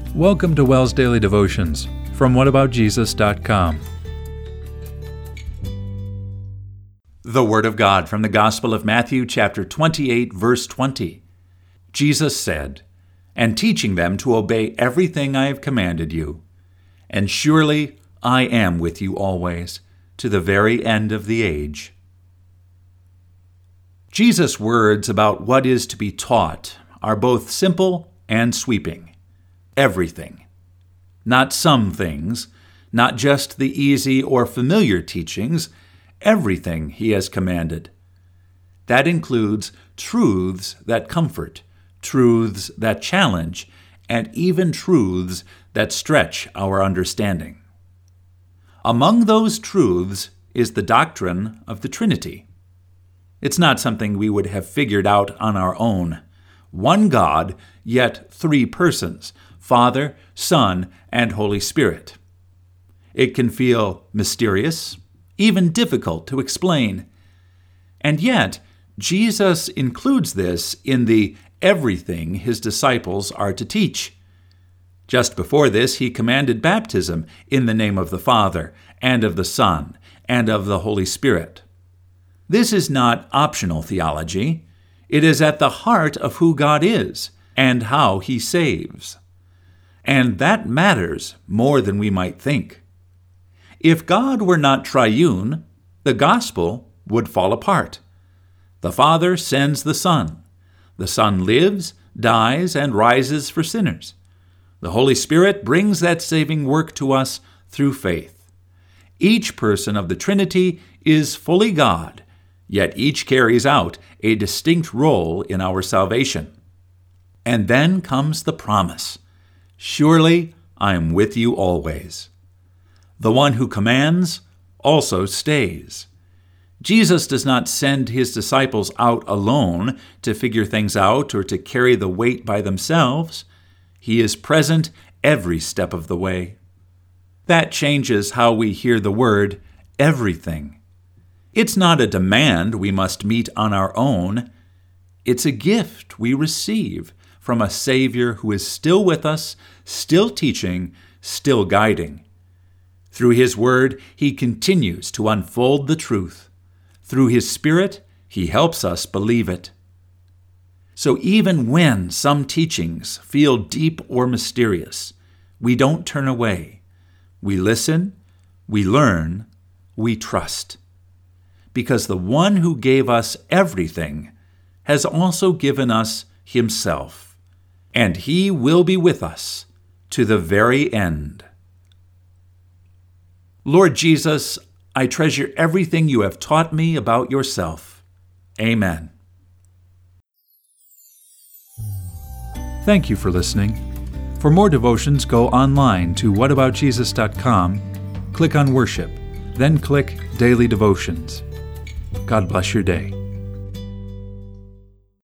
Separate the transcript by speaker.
Speaker 1: Welcome to WELS Daily Devotions from whataboutjesus.com. The Word of God from the Gospel of Matthew, chapter 28, verse 20. Jesus said, "And teaching them to obey everything I have commanded you. And surely I am with you always, to the very end of the age." Jesus' words about what is to be taught are both simple and sweeping. Everything. Not some things, not just the easy or familiar teachings, everything he has commanded. That includes truths that comfort, truths that challenge, and even truths that stretch our understanding. Among those truths is the doctrine of the Trinity. It's not something we would have figured out on our own. One God, yet three persons, Father, Son, and Holy Spirit. It can feel mysterious, even difficult to explain. And yet, Jesus includes this in the everything his disciples are to teach. Just before this, he commanded baptism in the name of the Father, and of the Son, and of the Holy Spirit. This is not optional theology. It is at the heart of who God is and how he saves. And that matters more than we might think. If God were not triune, the gospel would fall apart. The Father sends the Son. The Son lives, dies, and rises for sinners. The Holy Spirit brings that saving work to us through faith. Each person of the Trinity is fully God, yet each carries out a distinct role in our salvation. And then comes the promise. Surely I am with you always. The one who commands also stays. Jesus does not send his disciples out alone to figure things out or to carry the weight by themselves. He is present every step of the way. That changes how we hear the word everything. It's not a demand we must meet on our own. It's a gift we receive from a Savior who is still with us, still teaching, still guiding. Through his word, he continues to unfold the truth. Through his Spirit, he helps us believe it. So even when some teachings feel deep or mysterious, we don't turn away. We listen, we learn, we trust. Because the one who gave us everything has also given us himself. And he will be with us to the very end. Lord Jesus, I treasure everything you have taught me about yourself. Amen. Thank you for listening. For more devotions, go online to whataboutjesus.com, click on Worship, then click Daily Devotions. God bless your day.